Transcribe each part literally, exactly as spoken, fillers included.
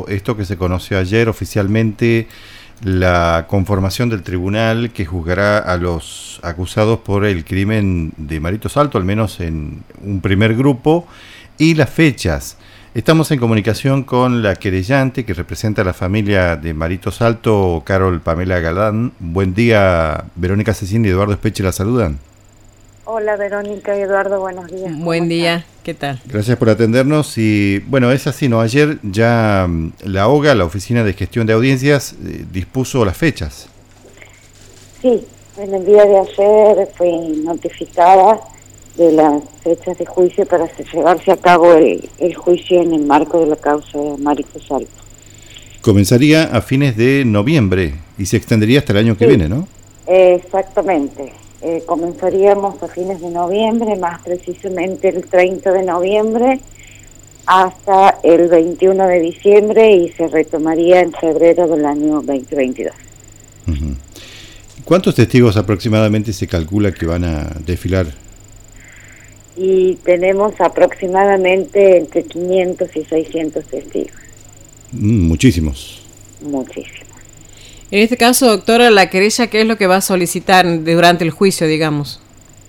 esto que se conoció ayer oficialmente, la conformación del tribunal que juzgará a los acusados por el crimen de Marito Salto, al menos en un primer grupo, y las fechas. Estamos en comunicación con la querellante que representa a la familia de Marito Salto, Carol Pamela Galán. Buen día, Verónica Cecín y Eduardo Espeche la saludan. Hola Verónica y Eduardo, buenos días. Buen día, ¿qué tal? Gracias por atendernos y bueno, es así, ¿no? Ayer ya la O G A, la Oficina de Gestión de Audiencias, eh, dispuso las fechas. Sí, en el día de ayer fui notificada de las fechas de juicio para llevarse a cabo el, el juicio en el marco de la causa de Marito Salto. Comenzaría a fines de noviembre y se extendería hasta el año que sí, viene, ¿no? Exactamente. Eh, comenzaríamos a fines de noviembre, más precisamente el treinta de noviembre hasta el veintiuno de diciembre y se retomaría en febrero del año veinte veintidós. Uh-huh. ¿Cuántos testigos aproximadamente se calcula que van a desfilar? Y tenemos aproximadamente entre quinientos y seiscientos testigos. Mm, muchísimos. Muchísimos. En este caso, doctora, la querella, ¿qué es lo que va a solicitar durante el juicio, digamos?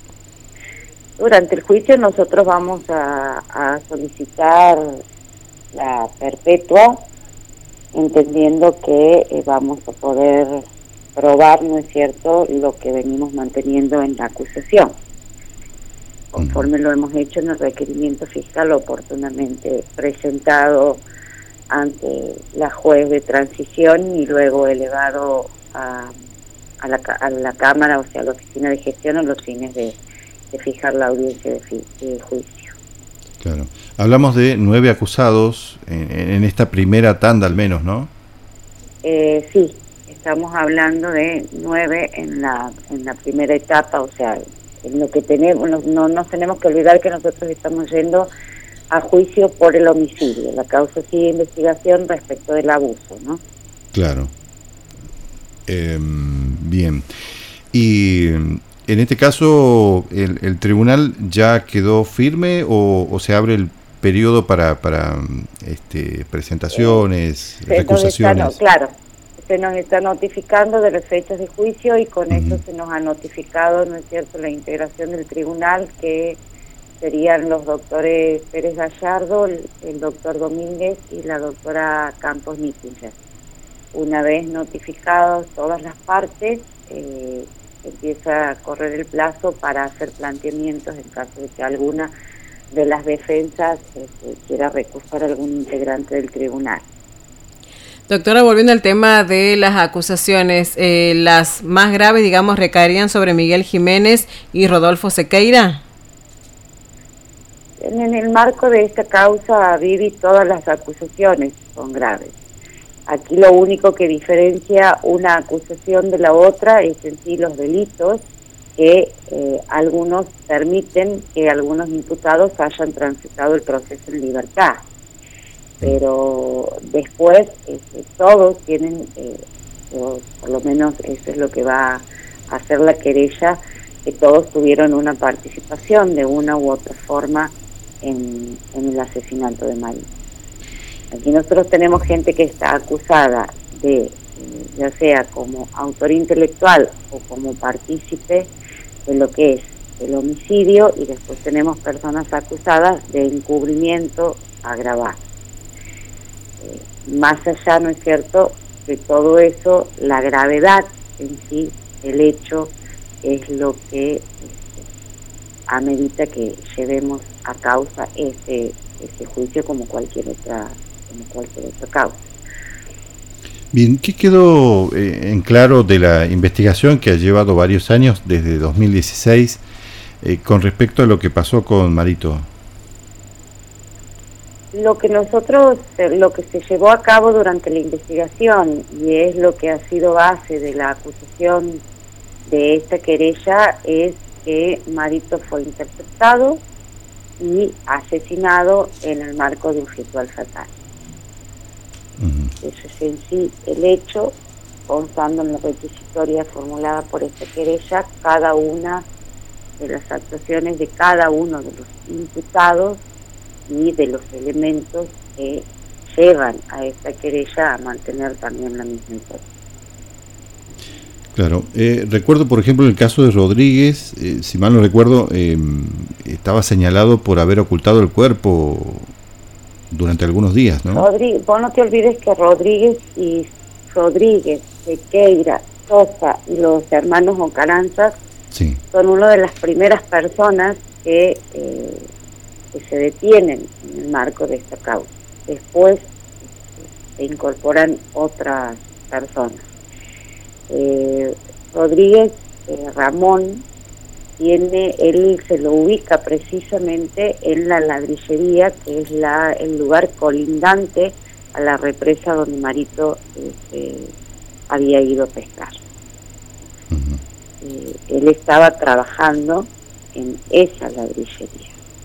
Durante el juicio nosotros vamos a, a solicitar la perpetua, entendiendo que eh, vamos a poder probar, ¿no es cierto?, lo que venimos manteniendo en la acusación, conforme lo hemos hecho en el requerimiento fiscal oportunamente presentado ante la juez de transición y luego elevado a, a, la, a la Cámara, o sea, a la Oficina de Gestión, a los fines de, de fijar la audiencia de, fi, de juicio. Claro. Hablamos de nueve acusados en, en esta primera tanda al menos, ¿no? Eh, sí, estamos hablando de nueve en la, en la primera etapa, o sea, en lo que tenemos, no, no nos tenemos que olvidar que nosotros estamos yendo a juicio por el homicidio. La causa sigue investigación respecto del abuso, ¿no? Claro. Eh, bien. Y en este caso, ¿el, el tribunal ya quedó firme o, o se abre el periodo para, para este, presentaciones, eh, recusaciones? Está, no, claro, se nos está notificando de las fechas de juicio y con uh-huh. eso se nos ha notificado, ¿no es cierto?, la integración del tribunal, que serían los doctores Pérez Gallardo, el, el doctor Domínguez y la doctora Campos Nittinger. Una vez notificadas todas las partes, eh, empieza a correr el plazo para hacer planteamientos en caso de que alguna de las defensas este, quiera recusar a algún integrante del tribunal. Doctora, volviendo al tema de las acusaciones, eh, las más graves, digamos, recaerían sobre Miguel Jiménez y Rodolfo Sequeira. En el marco de esta causa, Vivi, todas las acusaciones son graves. Aquí lo único que diferencia una acusación de la otra es en sí los delitos que eh, algunos permiten que algunos imputados hayan transitado el proceso en libertad. Pero después este, todos tienen, eh, o por lo menos eso es lo que va a hacer la querella, que todos tuvieron una participación de una u otra forma En, en el asesinato de Marito. Aquí nosotros tenemos gente que está acusada de, eh, ya sea como autor intelectual o como partícipe de lo que es el homicidio, y después tenemos personas acusadas de encubrimiento agravado. Eh, más allá, ¿no es cierto?, de todo eso, la gravedad en sí, el hecho, es lo que este, amerita que llevemos a causa ese ese juicio como cualquier otra como cualquier otra causa. Bien, ¿qué quedó eh, en claro de la investigación que ha llevado varios años desde dos mil dieciséis eh, con respecto a lo que pasó con Marito? Lo que nosotros lo que se llevó a cabo durante la investigación, y es lo que ha sido base de la acusación de esta querella, es que Marito fue interceptado y asesinado en el marco de un ritual fatal. Uh-huh. Eso es en sí el hecho, constando en la requisitoria formulada por esta querella, cada una de las actuaciones de cada uno de los imputados y de los elementos que llevan a esta querella a mantener también la misma hipótesis. Claro, eh, recuerdo por ejemplo el caso de Rodríguez, eh, si mal no recuerdo, eh, estaba señalado por haber ocultado el cuerpo durante algunos días, ¿no? Rodríguez, vos no te olvides que Rodríguez y Rodríguez, Sequeira, Sosa y los hermanos Ocaranza sí. son una de las primeras personas que, eh, que se detienen en el marco de esta causa. Después se incorporan otras personas. Eh, Rodríguez eh, Ramón tiene, él se lo ubica precisamente en la ladrillería, que es la el lugar colindante a la represa donde Marito este, había ido a pescar. Uh-huh. eh, él estaba trabajando en esa ladrillería.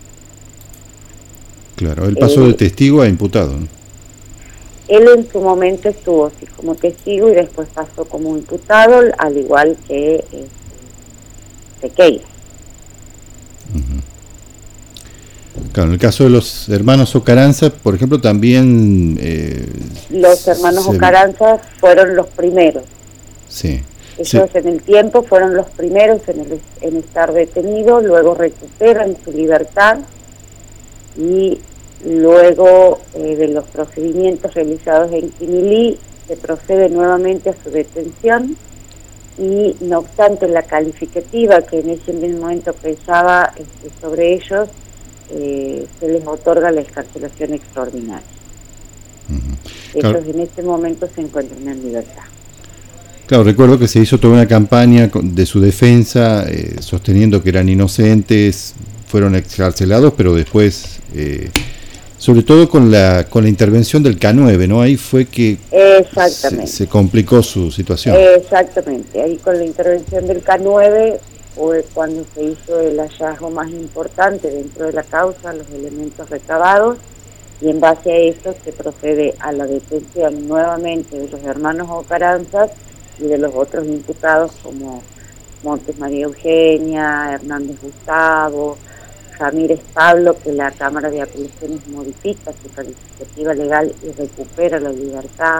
Claro, él pasó eh, de testigo a imputado, ¿no? Él en su momento estuvo sí, como testigo y después pasó como imputado, al igual que eh, Sequeira. Uh-huh. Claro, en el caso de los hermanos Ocaranza, por ejemplo, también... Eh, los hermanos se... Ocaranza fueron los primeros. Sí. Ellos sí. en el tiempo fueron los primeros en, el, en estar detenidos, luego recuperan su libertad y... Luego eh, de los procedimientos realizados en Quimilí, se procede nuevamente a su detención y, no obstante, la calificativa que en ese mismo momento pesaba este, sobre ellos, eh, se les otorga la excarcelación extraordinaria. Uh-huh. Ellos claro. en este momento se encuentran en libertad. Claro, recuerdo que se hizo toda una campaña de su defensa, eh, sosteniendo que eran inocentes, fueron excarcelados, pero después... Eh, sobre todo con la con la intervención del K nueve, ¿no? Ahí fue que se, se complicó su situación. Exactamente, ahí con la intervención del K nueve fue cuando se hizo el hallazgo más importante dentro de la causa, los elementos recabados, y en base a eso se procede a la detención nuevamente de los hermanos Ocaranzas y de los otros imputados como Montes María Eugenia, Hernández Gustavo, Ramírez Pablo, que la Cámara de Apelaciones modifica su calificativa legal y recupera la libertad.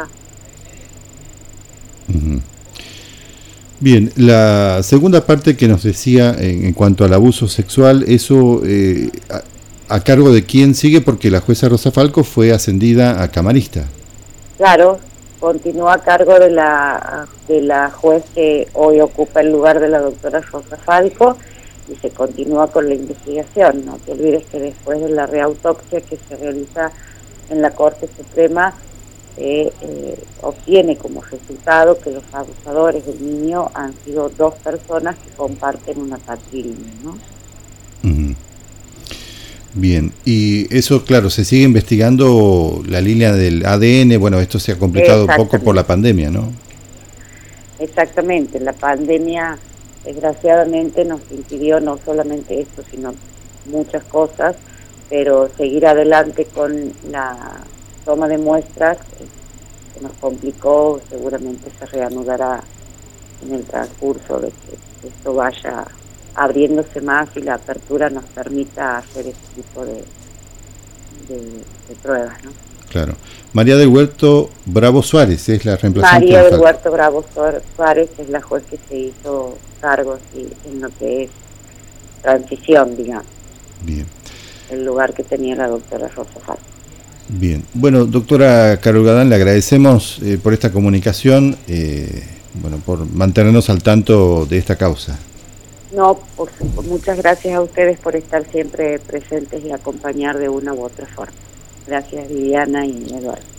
Uh-huh. Bien, la segunda parte que nos decía en, en cuanto al abuso sexual, eso eh, a, a cargo de quién sigue, porque la jueza Rosa Falco fue ascendida a camarista. Claro, continúa a cargo de la, de la juez que hoy ocupa el lugar de la doctora Rosa Falco, y se continúa con la investigación. No te olvides que después de la reautopsia que se realiza en la Corte Suprema, eh, eh, obtiene como resultado que los abusadores del niño han sido dos personas que comparten una patrilineal, ¿no? Uh-huh. Bien, y eso, claro, se sigue investigando la línea del A D N. Bueno, esto se ha complicado un poco por la pandemia, ¿no? Exactamente, la pandemia desgraciadamente nos impidió no solamente esto, sino muchas cosas, pero seguir adelante con la toma de muestras eh, que nos complicó, seguramente se reanudará en el transcurso de que esto vaya abriéndose más y la apertura nos permita hacer este tipo de, de, de pruebas, ¿no? Claro. María del Huerto Bravo Suárez es la reemplazante. María del Huerto Bravo Suárez es la juez que se hizo cargo sí, en lo que es transición, digamos. Bien. El lugar que tenía la doctora Rosa Falco. Bien. Bueno, doctora Carol Gadán, le agradecemos eh, por esta comunicación, eh, bueno, por mantenernos al tanto de esta causa. No, por, por, muchas gracias a ustedes por estar siempre presentes y acompañar de una u otra forma. Gracias, Viviana y Eduardo.